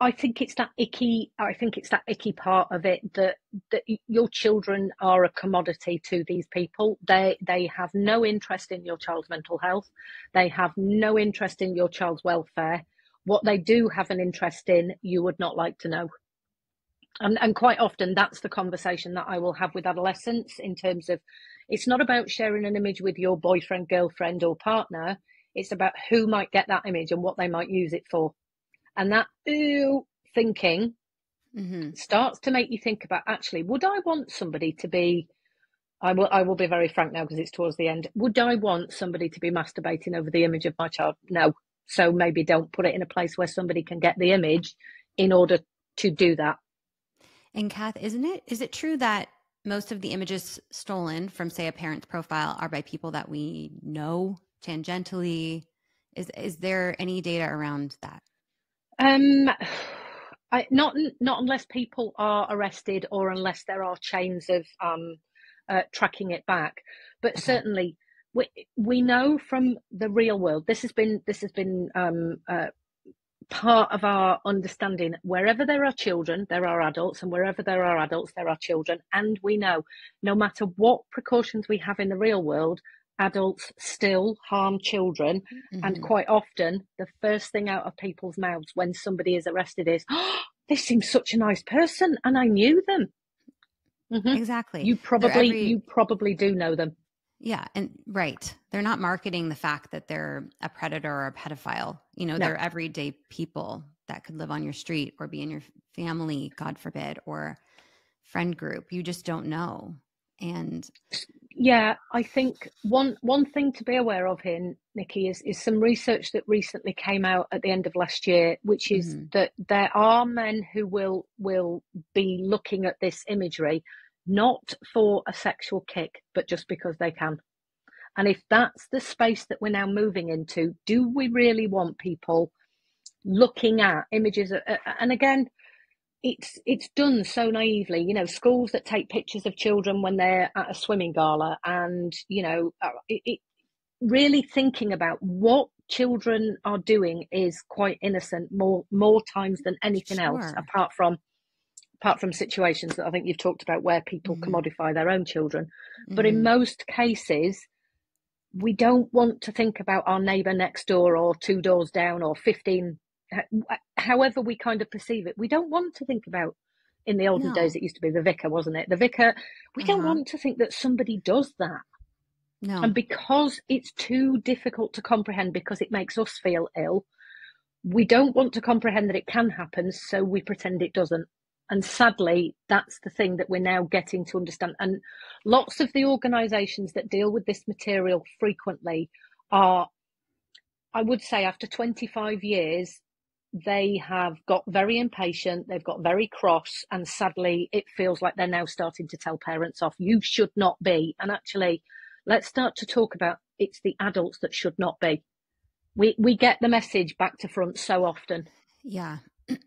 I think it's that icky. I think it's that icky part of it that that your children are a commodity to these people. They they have no interest in your child's mental health. They have no interest in your child's welfare. What they do have an interest in, you would not like to know. And and quite often that's the conversation that I will have with adolescents in terms of, it's not about sharing an image with your boyfriend, girlfriend, or partner. It's about who might get that image and what they might use it for. And that ooh thinking mm-hmm. starts to make you think about, actually, would I want somebody to be, I will I will be very frank now because it's towards the end, would I want somebody to be masturbating over the image of my child? No. So maybe don't put it in a place where somebody can get the image in order to do that. And Kath, isn't it, is it true that most of the images stolen from, say, a parent's profile are by people that we know tangentially? Is is there any data around that? Um, I, not not unless people are arrested or unless there are chains of um, uh, tracking it back. But okay. certainly, we we know from the real world. This has been this has been um, uh, part of our understanding. Wherever there are children, there are adults, and wherever there are adults, there are children. And we know, no matter what precautions we have in the real world, adults still harm children. Mm-hmm. And quite often, the first thing out of people's mouths when somebody is arrested is, "Oh, this seems such a nice person, and I knew them." Mm-hmm. Exactly. You probably every... you probably do know them. Yeah. And right. They're not marketing the fact that they're a predator or a pedophile. You know, no. They're everyday people that could live on your street or be in your family, God forbid, or friend group. You just don't know. And yeah, I think one one thing to be aware of here, Nikki, is, is some research that recently came out at the end of last year, which is mm-hmm. that there are men who will will be looking at this imagery not for a sexual kick, but just because they can. And if that's the space that we're now moving into, do we really want people looking at images? Of, and again, it's it's done so naively. You know, schools that take pictures of children when they're at a swimming gala, and, you know, it, it really thinking about what children are doing is quite innocent more more times than anything sure. else, apart from apart from situations that I think you've talked about where people mm-hmm. commodify their own children. Mm-hmm. But in most cases, we don't want to think about our neighbour next door or two doors down or fifteen, however we kind of perceive it. We don't want to think about, in the olden no. days, it used to be the vicar, wasn't it? The vicar, we uh-huh. don't want to think that somebody does that. No. And because it's too difficult to comprehend, because it makes us feel ill, we don't want to comprehend that it can happen, so we pretend it doesn't. And sadly, that's the thing that we're now getting to understand. And lots of the organisations that deal with this material frequently are, I would say, after twenty-five years, they have got very impatient, they've got very cross, and sadly, it feels like they're now starting to tell parents off, you should not be. And actually, let's start to talk about it's the adults that should not be. We we get the message back to front so often. Yeah.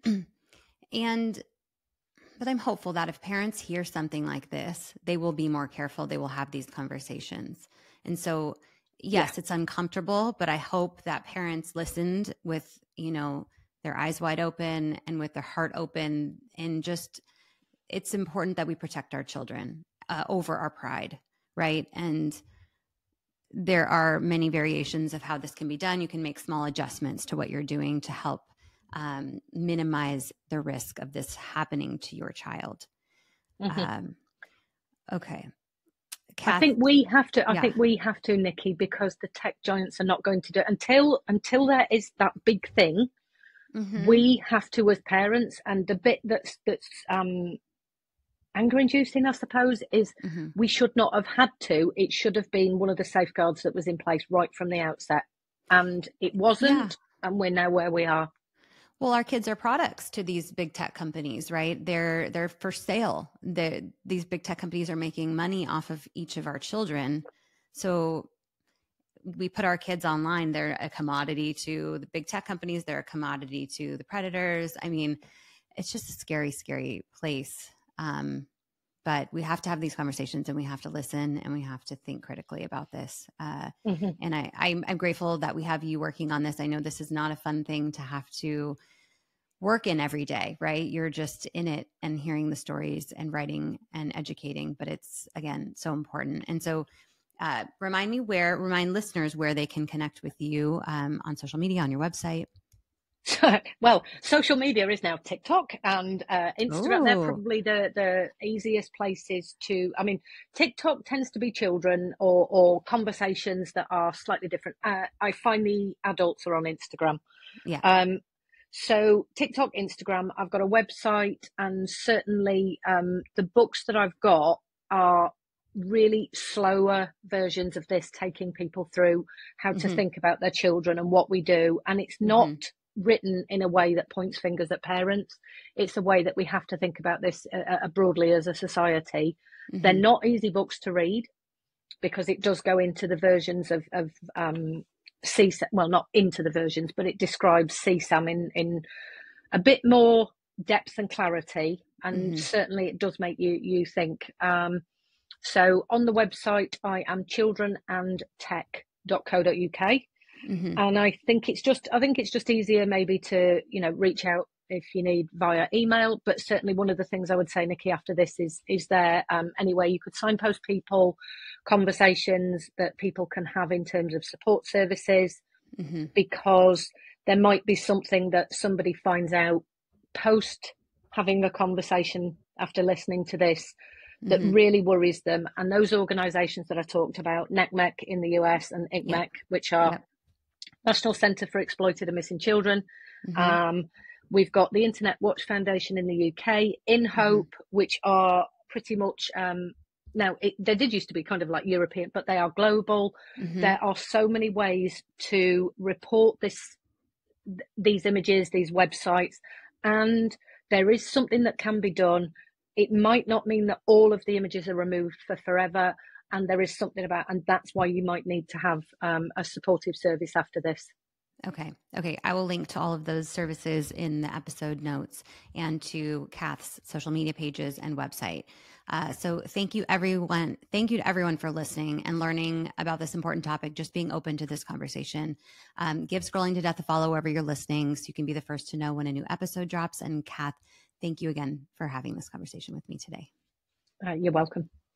and But I'm hopeful that if parents hear something like this, they will be more careful. They will have these conversations. And so, yes, yeah. it's uncomfortable, but I hope that parents listened with, you know, their eyes wide open and with their heart open. And just, it's important that we protect our children uh, over our pride, right? And there are many variations of how this can be done. You can make small adjustments to what you're doing to help um, minimize the risk of this happening to your child. Mm-hmm. Um, okay. Kath, I think we have to, I yeah. think we have to, Nikki, because the tech giants are not going to do it until, until there is that big thing. Mm-hmm. We have to, as parents, and the bit that's, that's, um, anger inducing, I suppose, is mm-hmm. we should not have had to. It should have been one of the safeguards that was in place right from the outset. And it wasn't, yeah. and we're now where we are. Well, our kids are products to these big tech companies, right? They're they're for sale. They're, these big tech companies are making money off of each of our children. So we put our kids online. They're a commodity to the big tech companies. They're a commodity to the predators. I mean, it's just a scary, scary place. Um, but we have to have these conversations, and we have to listen, and we have to think critically about this. Uh, mm-hmm. And I, I'm, I'm grateful that we have you working on this. I know this is not a fun thing to have to work in every day, right? You're just in it and hearing the stories and writing and educating, but it's, again, so important. And so uh, remind me where, remind listeners where they can connect with you um, on social media, on your website. Well, social media is now TikTok and uh, Instagram. Ooh. They're probably the, the easiest places to, I mean, TikTok tends to be children or, or conversations that are slightly different. Uh, I find the adults are on Instagram. Yeah. Um, so TikTok, Instagram, I've got a website, and certainly um, the books that I've got are really slower versions of this, taking people through how to Mm-hmm. think about their children and what we do. And it's not Mm-hmm. written in a way that points fingers at parents. It's a way that we have to think about this uh, broadly as a society. Mm-hmm. They're not easy books to read because it does go into the versions of, of um, C SAM, well, not into the versions, but it describes C SAM in, in a bit more depth and clarity. And mm-hmm. certainly it does make you, you think. Um, so on the website, I am children and tech dot co dot uk. Mm-hmm. And I think it's just, I think it's just easier maybe to, you know, reach out if you need via email. But certainly one of the things I would say, Nikki, after this is, is there um, any way you could signpost people, conversations that people can have in terms of support services, mm-hmm. because there might be something that somebody finds out post having a conversation after listening to this that mm-hmm. really worries them. And those organisations that I talked about, N C M E C in the U S and I C M E C, yep. which are yep. National Centre for Exploited and Missing Children. Mm-hmm. Um, we've got the Internet Watch Foundation in the U K, In Hope, mm-hmm. which are pretty much, um, now it, they did used to be kind of like European, but they are global. Mm-hmm. There are so many ways to report this, th- these images, these websites, and there is something that can be done. It might not mean that all of the images are removed for forever. And there is something about, and that's why you might need to have um, a supportive service after this. Okay. Okay. I will link to all of those services in the episode notes and to Kath's social media pages and website. Uh, so thank you, everyone. Thank you to everyone for listening and learning about this important topic, just being open to this conversation. Um, give Scrolling to Death a follow wherever you're listening so you can be the first to know when a new episode drops. And Kath, thank you again for having this conversation with me today. Uh, you're welcome.